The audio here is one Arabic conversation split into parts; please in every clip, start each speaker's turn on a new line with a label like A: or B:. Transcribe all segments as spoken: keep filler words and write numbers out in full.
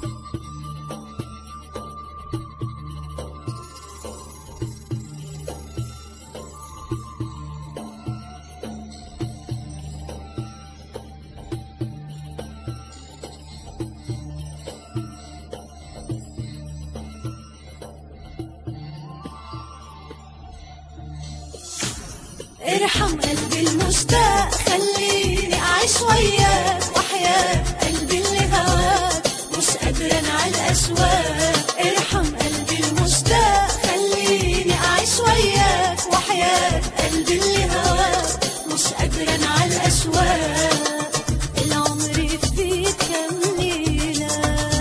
A: ارحم قلبي المشتاق، خليني أعيش وياك، وحياة قلبي اللي هواك مش قادرة على الأشواق. ارحم قلبي المشتاق، خليني أعيش وياك، وحياة قلبي اللي هواك مش قادرة على الأشواق. العمر فيك كم ليلة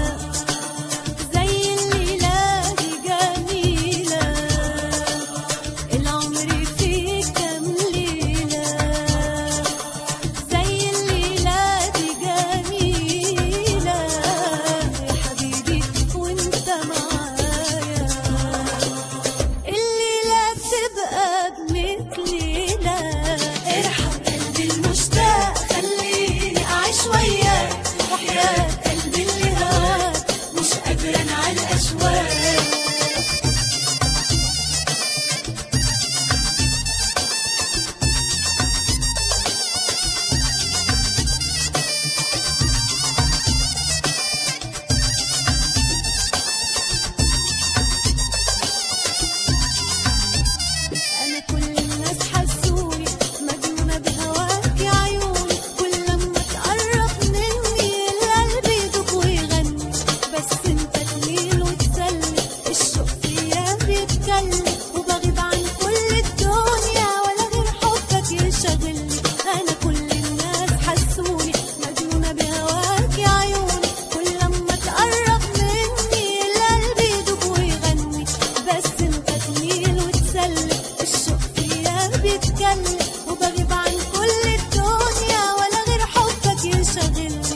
A: زي الليلة دي جميلة، العمر فيك كم ليلة زي الليلة دي جميلة. يا حبيبي وانت معايا الليلة بتبقى بميت ليلة. ارحم قلبي المشتاق، خليني أعيش وياك، وحياة قلبي اللي هواك مش قادرة على الأشواق. أنا كل الناس حسوني مجنونة بهواك يا عيوني، كل لما تقرب مني القلب يدوب ويغني، بس انت تميل وتسلي الشوق فيا بيتكلم، وبغيب عن كل الدنيا ولا غير حبك يشغلني. أنا كل الناس حسوني مجنونة بهواك يا عيوني، كل لما تقرب مني القلب يدوب ويغني، بس انت تميل وتسلي الشوق فيا بيتكلم، وبغيب عن كل الدنيا ولا غير حبك يشغلني.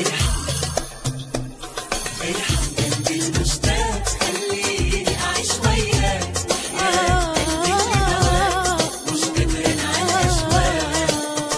B: ارحم قلبي المشتاق، خليني أعيش وياك، وحياة قلبي اللي هواك مش قادرة على الأشواق.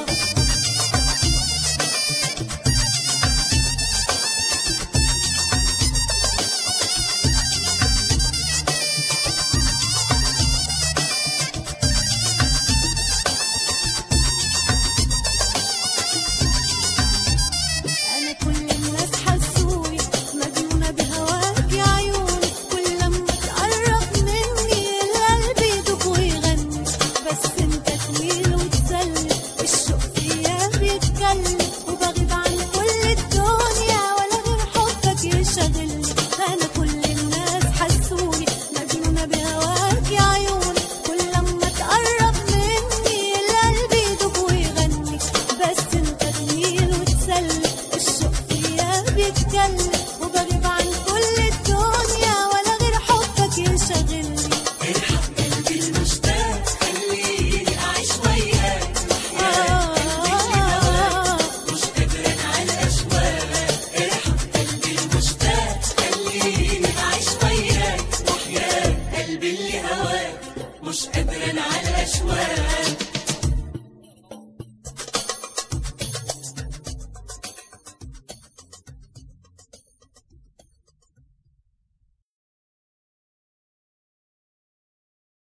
A: أنا كل الناس حسوني مجنونة بهواك يا عيوني، كل لما تقرب مني القلب يدوب ويغني، بس انت تميل وتسلي الشوق فيا بيتكلم، وبغيب عن كل الدنيا ولا غير حبك يشغلني. أنا كل الناس حسوني مجنونة بهواك يا عيوني، كل لما تقرب مني القلب يدوب ويغني، بس انت تميل وتسلي الشوق فيا بيتكلم، وبغيب عن كل الدنيا ولا غير حبك يشغلني.
B: ارحم قلبي المشتاق، خليني أعيش وياك، وحياة قلبي اللي هواك مش قادرة على الأشواق. ارحم قلبي المشتاق، خليني أعيش وياك، وحياة قلبي اللي هواك مش قادرة على الأشواق.